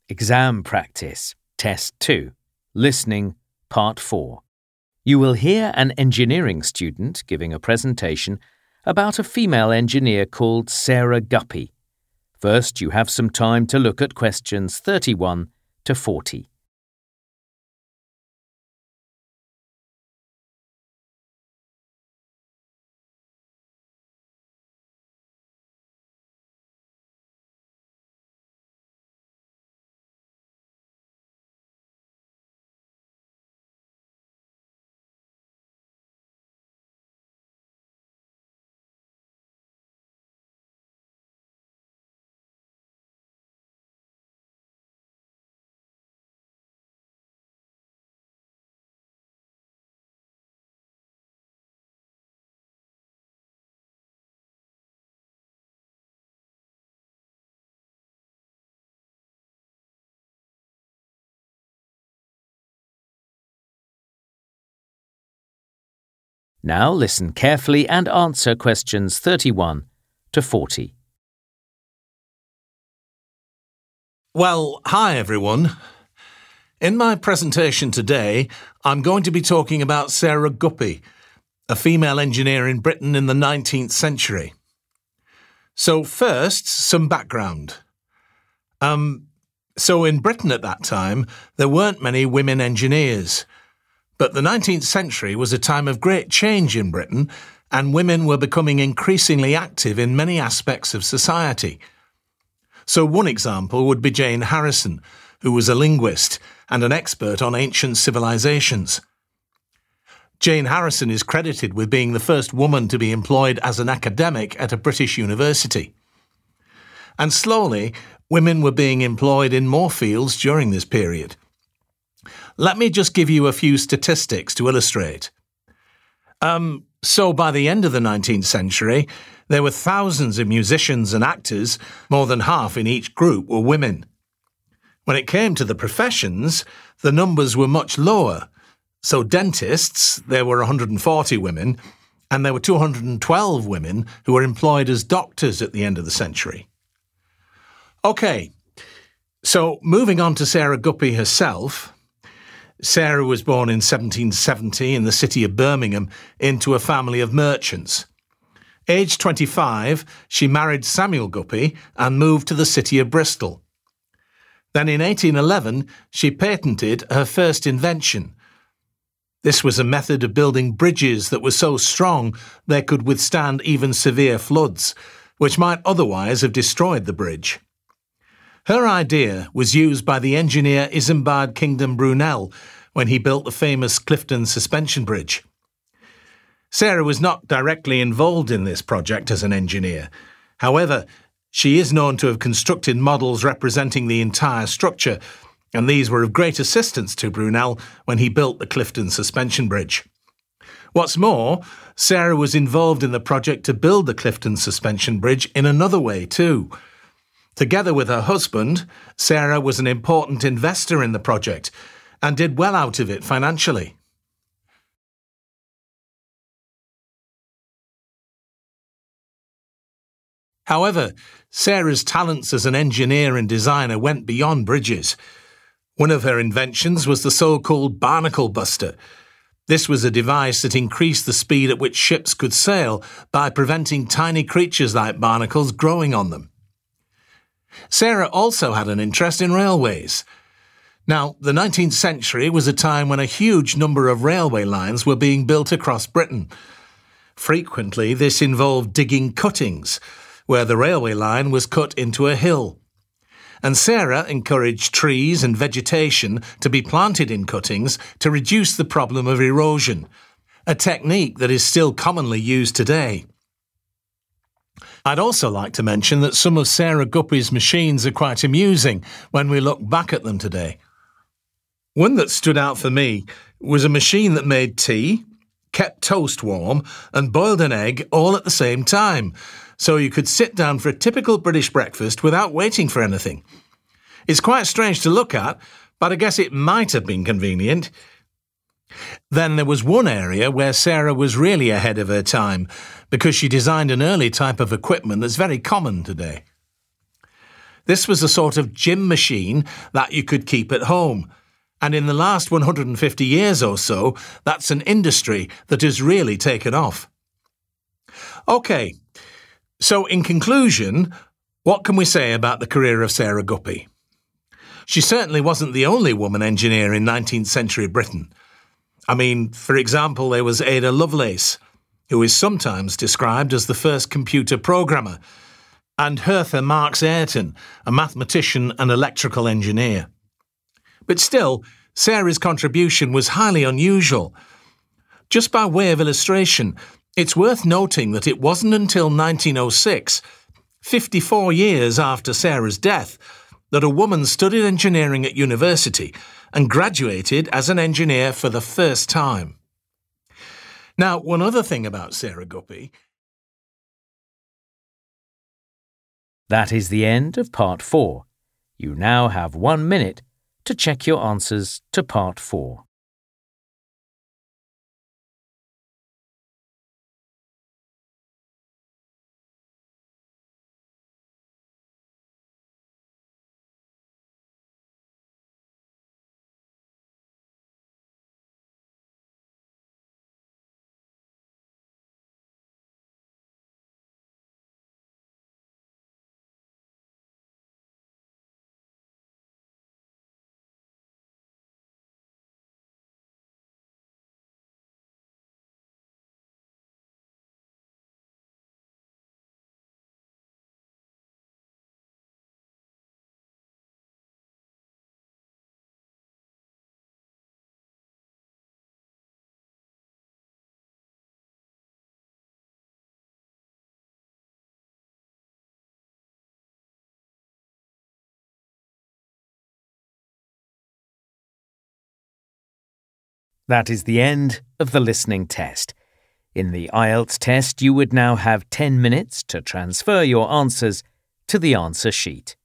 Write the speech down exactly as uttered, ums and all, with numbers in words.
Exam Practice, Test two, Listening, Part four. You will hear an engineering student giving a presentation about a female engineer called Sarah Guppy. First, you have some time to look at questions thirty-one to forty. Now listen carefully and answer questions thirty-one to forty. Well, hi everyone. In my presentation today, I'm going to be talking about Sarah Guppy, a female engineer in Britain in the nineteenth century. So first, some background. Um, so in Britain at that time, there weren't many women engineers. But the nineteenth century was a time of great change in Britain, and women were becoming increasingly active in many aspects of society. So one example would be Jane Harrison, who was a linguist and an expert on ancient civilizations. Jane Harrison is credited with being the first woman to be employed as an academic at a British university. And slowly, women were being employed in more fields during this period. Let me just give you a few statistics to illustrate. Um, so by the end of the nineteenth century, there were thousands of musicians and actors, more than half in each group were women. When it came to the professions, the numbers were much lower. So dentists, there were one hundred forty women, and there were two hundred twelve women who were employed as doctors at the end of the century. OK, so moving on to Sarah Guppy herself. Sarah was born in seventeen seventy in the city of Birmingham into a family of merchants. Aged twenty-five, she married Samuel Guppy and moved to the city of Bristol. Then in eighteen eleven, she patented her first invention. This was a method of building bridges that were so strong they could withstand even severe floods, which might otherwise have destroyed the bridge. Her idea was used by the engineer Isambard Kingdom Brunel when he built the famous Clifton Suspension Bridge. Sarah was not directly involved in this project as an engineer. However, she is known to have constructed models representing the entire structure, and these were of great assistance to Brunel when he built the Clifton Suspension Bridge. What's more, Sarah was involved in the project to build the Clifton Suspension Bridge in another way too. Together with her husband, Sarah was an important investor in the project and did well out of it financially. However, Sarah's talents as an engineer and designer went beyond bridges. One of her inventions was the so-called barnacle buster. This was a device that increased the speed at which ships could sail by preventing tiny creatures like barnacles growing on them. Sarah also had an interest in railways. Now, the nineteenth century was a time when a huge number of railway lines were being built across Britain. Frequently, this involved digging cuttings, where the railway line was cut into a hill. And Sarah encouraged trees and vegetation to be planted in cuttings to reduce the problem of erosion, a technique that is still commonly used today. I'd also like to mention that some of Sarah Guppy's machines are quite amusing when we look back at them today. One that stood out for me was a machine that made tea, kept toast warm, and boiled an egg all at the same time, so you could sit down for a typical British breakfast without waiting for anything. It's quite strange to look at, but I guess it might have been convenient. Then there was one area where Sarah was really ahead of her time, because she designed an early type of equipment that's very common today. This was a sort of gym machine that you could keep at home. And in the last one hundred fifty years or so, that's an industry that has really taken off. OK, so in conclusion, what can we say about the career of Sarah Guppy? She certainly wasn't the only woman engineer in nineteenth century Britain. I mean, for example, there was Ada Lovelace, who is sometimes described as the first computer programmer, and Hertha Marks Ayrton, a mathematician and electrical engineer. But still, Sarah's contribution was highly unusual. Just by way of illustration, it's worth noting that it wasn't until nineteen oh six, fifty-four years after Sarah's death, that a woman studied engineering at university and graduated as an engineer for the first time. Now, one other thing about Sarah Guppy. That is the end of part four. You now have one minute to check your answers to part four. That is the end of the listening test. In the I E L T S test, you would now have ten minutes to transfer your answers to the answer sheet.